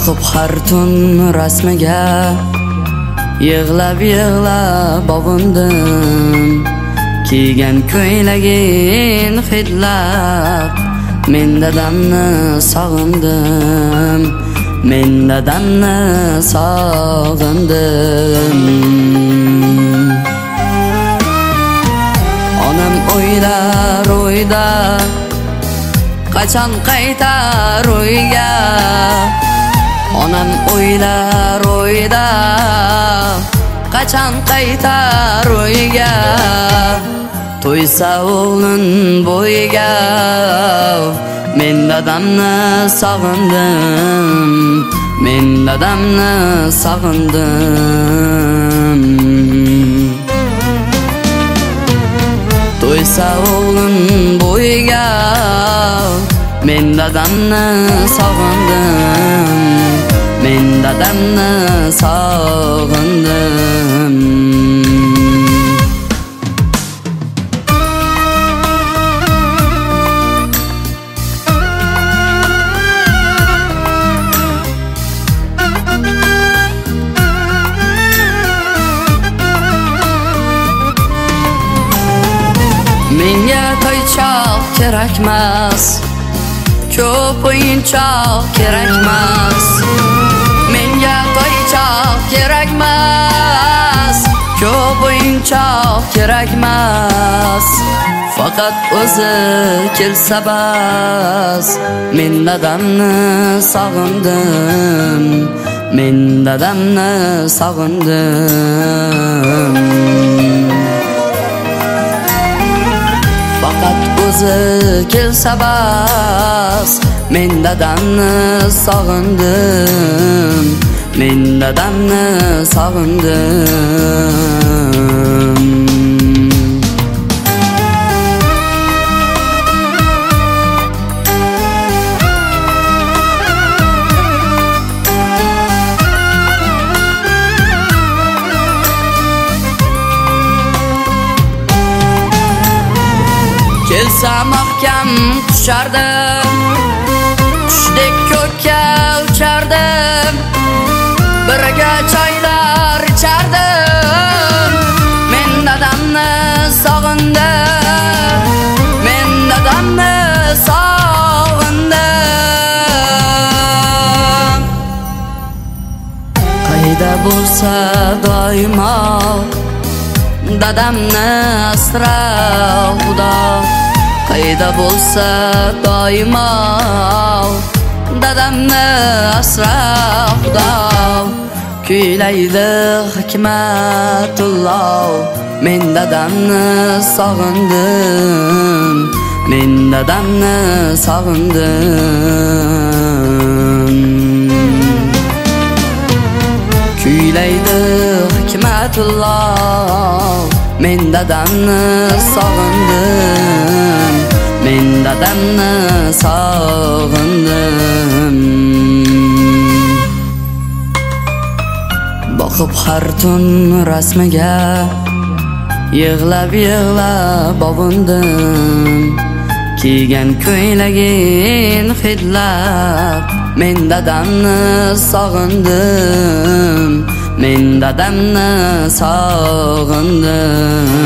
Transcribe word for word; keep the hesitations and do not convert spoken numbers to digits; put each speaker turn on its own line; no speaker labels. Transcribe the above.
Boqib har tun rasmiga yig'lab yig'lab bovundim. Kiygan ko'ylagin hidlab men dadamni sog'indim. Men dadamni sog'indim. Onam o'ylar o'yda qachon qaytar uyga. Onam o'ylar o'yda qachon qaytar uyga. To'ysa o'g'lin bo'yiga men dadamni sog'indim. Men dadamni sog'indim. To'ysa o'g'lin bo'yiga men dadamni sog'indim. Men dadamni sog'indim. Menga toychoq kerakmas, ko'p o'yinchoq kerakmas. Menga toychoq kerakmas, ko'p o'yinchoq kerakmas. Faqat o'zi kelsa bas. Men dadamni sog'indim. Men dadamni sog'indim. Faqat o'zi kelsa bas. Men dadamni sog'indim. Men dadamni sog'indim. Kelsa mahkam quchardim, qushdek ko'kka uchardim. Birga choylar ichardim. Men dadamni sog'indim. Men dadamni sog'indim. Qayda bo'lsa doimo dadamni asra Xudo. Qayda bo'lsa doimo dadamni asra Xudo. Kuylaydi Hikmatulloh. Men dadamni sog'indim. Men dadamni sog'indim. Kuylaydi Hikmatulloh. Men dadamni sog'indim. Men dadamni sog'indim. Boqib har tun rasmiga yig'lab yig'lab bovundim. Kiygan ko'ylagin hidlab men dadamni sog'indim. Men dadamni sog'indim.